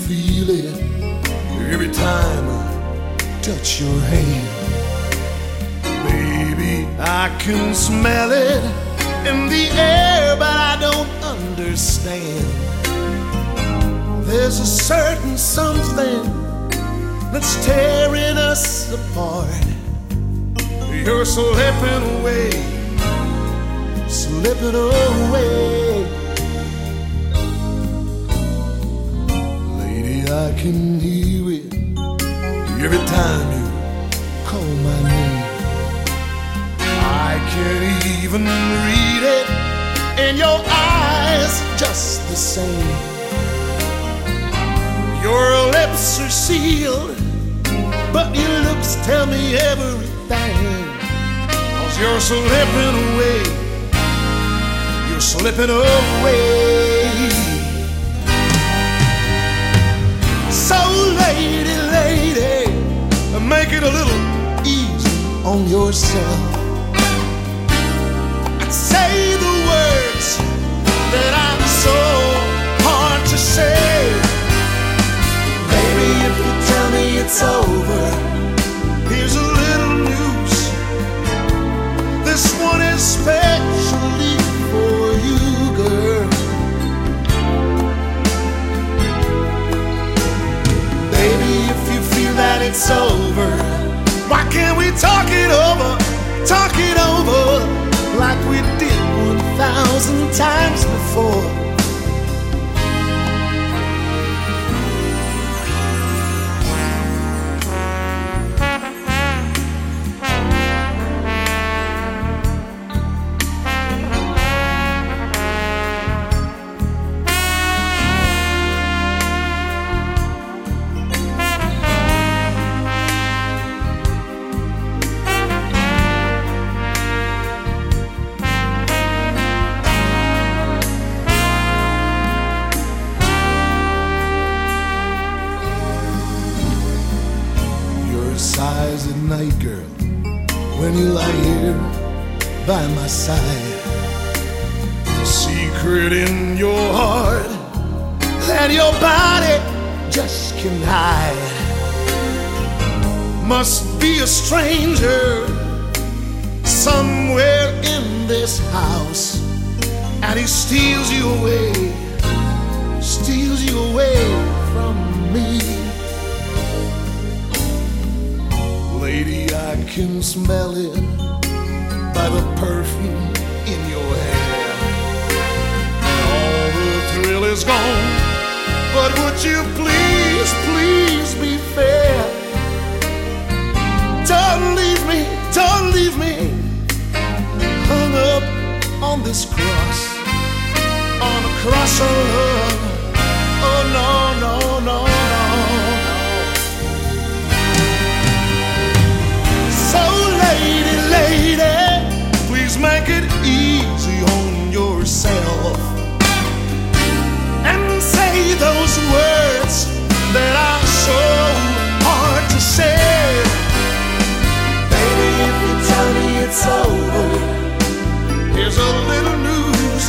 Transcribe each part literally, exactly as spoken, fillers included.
feel it every time I touch your hand. Baby, I can smell it in the air, but I don't understand. There's a certain something that's tearing us apart. You're slipping away, slipping away. Lady, I can hear it every time you call my name. I can't even read it in your eyes just the same. Your lips are sealed, but your looks tell me everything. 'Cause you're slipping away, you're slipping away. So lady, lady, make it a little easy on yourself. Say the words that I'm so hard to say. Baby, if you tell me it's over, here's a little news. This one is specially for you, girl. Baby, if you feel that it's over, why can't we talk it over, talk it over like we did one thousand times before? Sighs at night, girl, when you lie here by my side. The secret in your heart that your body just can hide. Must be a stranger somewhere in this house, and he steals you away, steals you away from me. Lady, I can smell it by the perfume in your hair. All the thrill is gone, but would you please, please be fair? Don't leave me, don't leave me hung up on this cross, on a cross of love. Oh no, no, no, no. Lady, lady, please make it easy on yourself and say those words that are so hard to say. Baby, if you tell me it's over, here's a little news,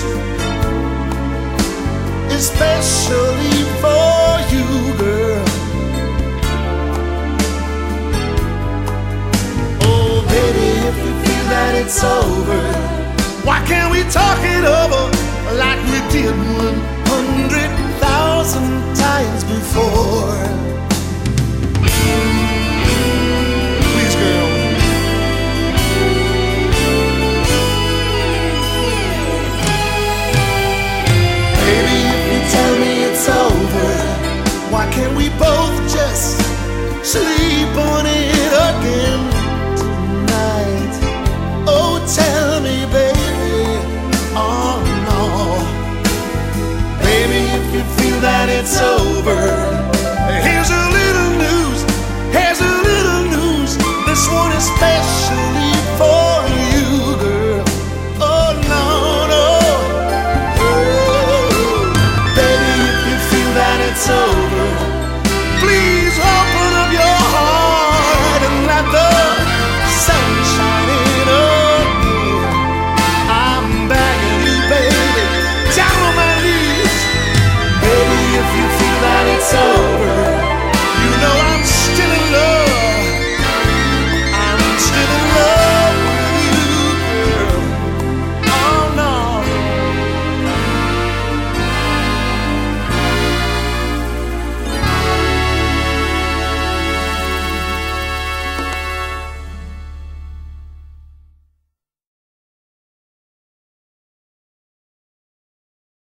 especially for you, girl. If you feel that it's over, why can't we talk it over like we did one hundred thousand times before? Please, girl. Baby, if you tell me it's over, why can't we both just sleep on it?